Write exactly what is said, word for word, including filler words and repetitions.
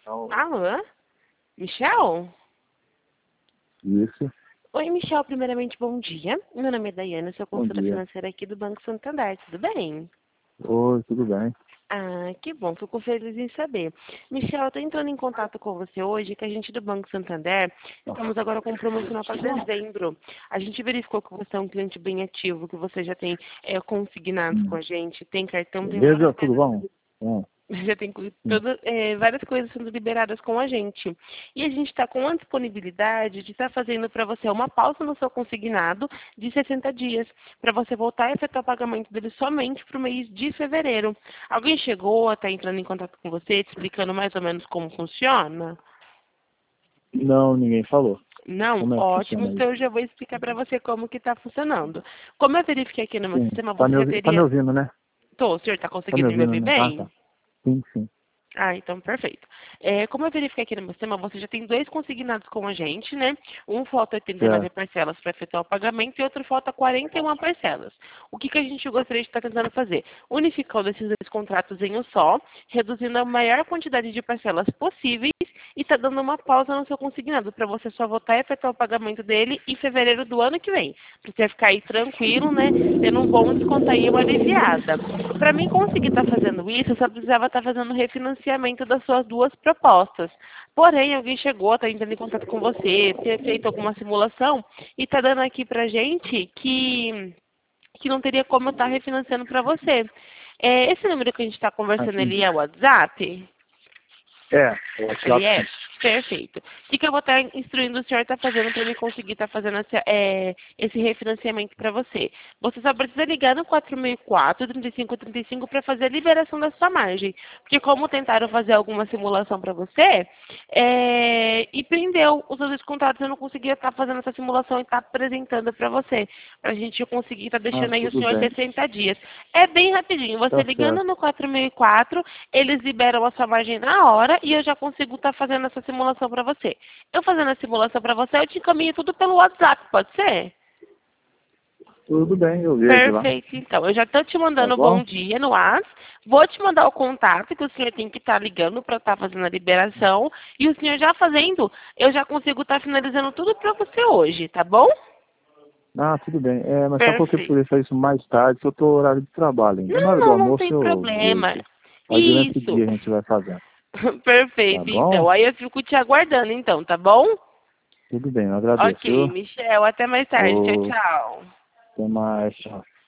Alô? Michel? Isso. Oi, Michel. Primeiramente, bom dia. Meu nome é Daiana, sou consultora financeira aqui do Banco Santander. Tudo bem? Oi, tudo bem? Ah, que bom. Fico feliz em saber. Michel, eu estou entrando em contato com você hoje, que a gente do Banco Santander, estamos agora com um promocional para dezembro. A gente verificou que você é um cliente bem ativo, que você já tem é, consignados com Hum. a gente, tem cartão, tem Beleza, várias tudo coisas. bom? Hum. Já tem cu- todo, é, várias coisas sendo liberadas com a gente. E a gente está com a disponibilidade de estar fazendo para você uma pausa no seu consignado de sessenta dias, para você voltar a efetuar o pagamento dele somente para o mês de fevereiro. Alguém chegou a estar entrando em contato com você, te explicando mais ou menos como funciona? Não, ninguém falou. Não? Como é que Ótimo, funciona então isso? eu já vou explicar para você como que está funcionando. Como eu verifiquei aqui no meu Sim. sistema, Tá me, você já ouvi tá me teria... ouvindo, né? Tô, o senhor está Tá me conseguindo me ouvindo, ouvir né? Ah, bem? tá. Sim, sim. Ah, então perfeito. É, como eu verifiquei aqui no meu sistema, você já tem dois consignados com a gente, né? Um falta oitenta e nove Certo. parcelas para efetuar o pagamento e outro falta quarenta e uma parcelas. O que, que a gente gostaria de estar tentando fazer? Unificando esses dois contratos em um só, reduzindo a maior quantidade de parcelas possíveis e está dando uma pausa no seu consignado para você só voltar a efetuar o pagamento dele em fevereiro do ano que vem. Para você ficar aí tranquilo, né? Tendo um bom desconto aí e uma aliviada. Para mim conseguir estar fazendo isso, eu só precisava estar fazendo o refinanciamento das suas duas propostas. Porém, alguém chegou, está entrando em contato com você, ter feito alguma simulação e está dando aqui para gente que, que não teria como eu estar refinanciando para você. É, esse número que a gente está Ah, conversando sim. ali é o WhatsApp? É, o WhatsApp Ele é? sim. Perfeito. O que, que eu vou estar instruindo o senhor está fazendo para me conseguir estar fazendo esse, é, esse refinanciamento para você? Você só precisa ligar no quatro seis quatro, trinta e cinco trinta e cinco para fazer a liberação da sua margem. Porque como tentaram fazer alguma simulação para você, é, e prendeu os dois contratos, eu não conseguia estar fazendo essa simulação e estar apresentando para você. Para a gente conseguir estar Ah, deixando aí o tudo senhor bem. sessenta dias. É bem rapidinho. Você Tá ligando certo. no quatro seis quatro, eles liberam a sua margem na hora e eu já consigo estar fazendo essa simulação para você. Eu fazendo a simulação para você, eu te encaminho tudo pelo WhatsApp, pode ser? Tudo bem, eu vejo lá. Perfeito, então. Eu já estou te Tá mandando um bom? bom dia no WhatsApp. Vou te mandar o contato que o senhor tem que estar ligando para estar fazendo a liberação. E o senhor já fazendo, eu já consigo estar finalizando tudo para você hoje, tá bom? Ah, tudo bem. É, mas só porque eu Perfeito. poderia isso mais tarde, que eu tô horário de trabalho ainda. Na Não, hora do não, não almoço tem eu problema. vejo. Aí durante o Isso. dia a gente vai fazendo. Tá Perfeito, bom? então. Aí eu fico te aguardando, então, tá bom? Tudo bem, eu agradeço, Ok, viu? Michel. Até mais tarde. Tchau, Ô, tchau. até mais, tchau.